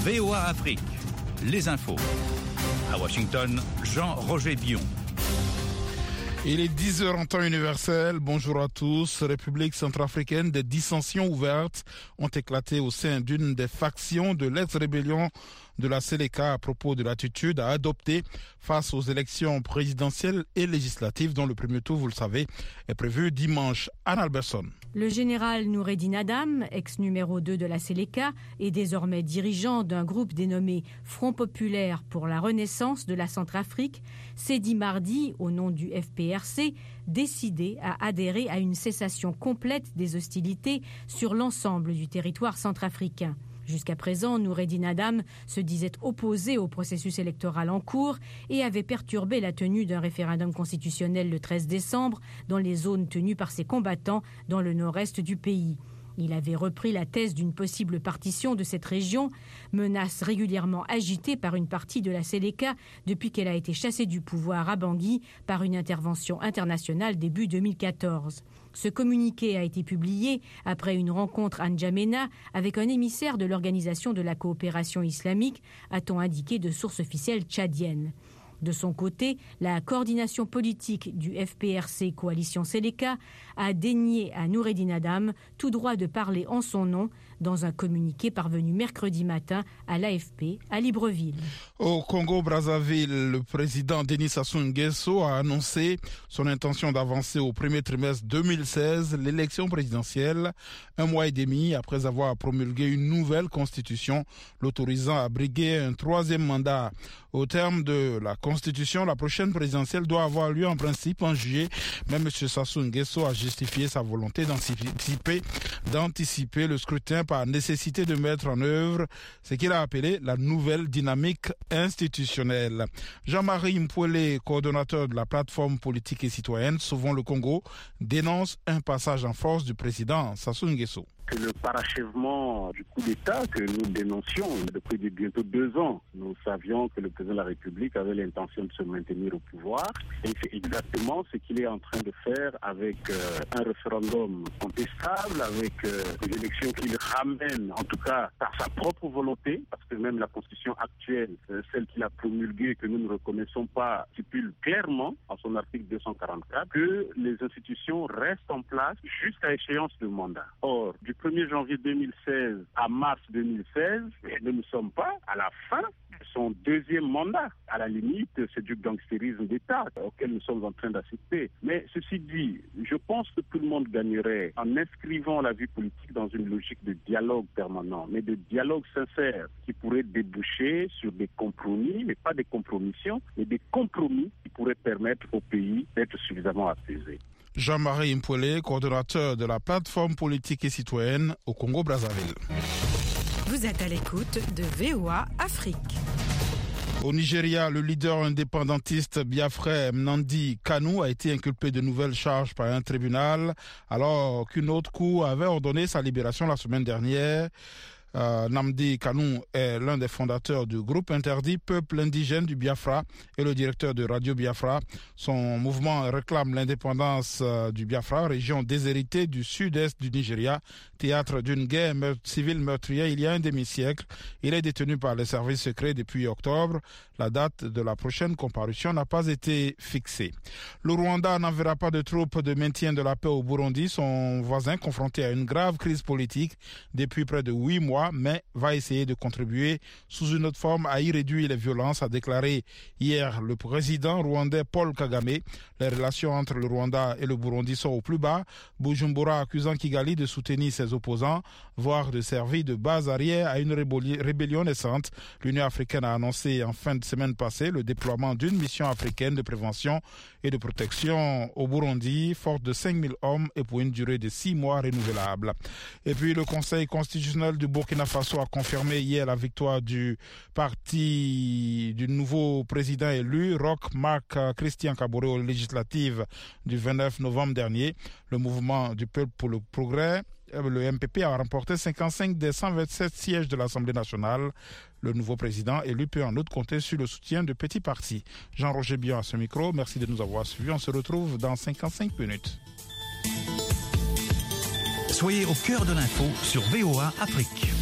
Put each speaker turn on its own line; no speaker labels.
VOA Afrique, les infos. À Washington, Jean-Roger Bion.
Il est 10h en temps universel. Bonjour à tous. République centrafricaine, des dissensions ouvertes ont éclaté au sein d'une des factions de l'ex-rébellion de la Séléka à propos de l'attitude à adopter face aux élections présidentielles et législatives dont le premier tour, vous le savez, est prévu dimanche. Anne Alberson.
Le général Noureddine Adam, ex-numéro 2 de la Séléka et désormais dirigeant d'un groupe dénommé Front populaire pour la renaissance de la Centrafrique, s'est dit mardi, au nom du FPRC, décidé à adhérer à une cessation complète des hostilités sur l'ensemble du territoire centrafricain. Jusqu'à présent, Noureddine Adam se disait opposé au processus électoral en cours et avait perturbé la tenue d'un référendum constitutionnel le 13 décembre dans les zones tenues par ses combattants dans le nord-est du pays. Il avait repris la thèse d'une possible partition de cette région, menace régulièrement agitée par une partie de la Séléka depuis qu'elle a été chassée du pouvoir à Bangui par une intervention internationale début 2014. Ce communiqué a été publié après une rencontre à N'Djamena avec un émissaire de l'Organisation de la coopération islamique, a-t-on indiqué de sources officielles tchadiennes. De son côté, la coordination politique du FPRC Coalition Séléka a dénié à Noureddine Adam tout droit de parler en son nom dans un communiqué parvenu mercredi matin à l'AFP à Libreville.
Au Congo-Brazzaville, le président Denis Sassou Nguesso a annoncé son intention d'avancer au premier trimestre 2016 l'élection présidentielle, un mois et demi après avoir promulgué une nouvelle constitution l'autorisant à briguer un troisième mandat. Au terme de la Constitution, la prochaine présidentielle doit avoir lieu en principe en juillet, mais M. Sassou Nguesso a justifié sa volonté d'anticiper le scrutin par nécessité de mettre en œuvre ce qu'il a appelé la nouvelle dynamique institutionnelle. Jean-Marie Mpouele, coordonnateur de la plateforme politique et citoyenne Sauvons le Congo, dénonce un passage en force du président Sassou Nguesso.
C'est le parachèvement du coup d'État que nous dénoncions depuis bientôt 2 ans. Nous savions que le président de la République avait l'intention de se maintenir au pouvoir et c'est exactement ce qu'il est en train de faire avec un référendum contestable, avec des élections qu'il ramène en tout cas par sa propre volonté, parce que même la constitution actuelle, celle qu'il a promulguée, que nous ne reconnaissons pas, stipule clairement en son article 244 que les institutions restent en place jusqu'à échéance de mandat. Or, du 1er janvier 2016 à mars 2016, nous ne sommes pas à la fin de son deuxième mandat. À la limite, c'est du gangstérisme d'État auquel nous sommes en train d'assister. Mais ceci dit, je pense que tout le monde gagnerait en inscrivant la vie politique dans une logique de dialogue permanent, mais de dialogue sincère qui pourrait déboucher sur des compromis, mais pas des compromissions, mais des compromis qui pourraient permettre au pays d'être suffisamment apaisé.
Jean-Marie Mpouele, coordonnateur de la plateforme politique et citoyenne au Congo-Brazzaville.
Vous êtes à l'écoute de VOA Afrique.
Au Nigeria, le leader indépendantiste biafrais Nnamdi Kanu a été inculpé de nouvelles charges par un tribunal alors qu'une autre cour avait ordonné sa libération la semaine dernière. Nnamdi Kanu est l'un des fondateurs du groupe interdit Peuple indigène du Biafra et le directeur de Radio Biafra. Son mouvement réclame l'indépendance du Biafra, région déshéritée du sud-est du Nigeria, théâtre d'une guerre civile meurtrière il y a un demi-siècle. Il est détenu par les services secrets depuis octobre. La date de la prochaine comparution n'a pas été fixée. Le Rwanda n'enverra pas de troupes de maintien de la paix au Burundi, son voisin confronté à une grave crise politique depuis près de 8 mois, mais va essayer de contribuer sous une autre forme à y réduire les violences, a déclaré hier le président rwandais Paul Kagame. Les relations entre le Rwanda et le Burundi sont au plus bas, Bujumbura accusant Kigali de soutenir ses opposants, voire de servir de base arrière à une rébellion naissante. L'Union africaine a annoncé en fin de semaine passée le déploiement d'une mission africaine de prévention et de protection au Burundi, forte de 5000 hommes et pour une durée de 6 mois renouvelable. Et puis le Conseil constitutionnel du Burkina Faso a confirmé hier la victoire du parti du nouveau président élu, Roch Marc Christian Kaboré, aux législatives du 29 novembre dernier. Le mouvement du peuple pour le progrès, le MPP, a remporté 55 des 127 sièges de l'Assemblée nationale. Le nouveau président élu peut en outre compter sur le soutien de petits partis. Jean-Roger Bion à ce micro. Merci de nous avoir suivis. On se retrouve dans 55 minutes.
Soyez au cœur de l'info sur VOA Afrique.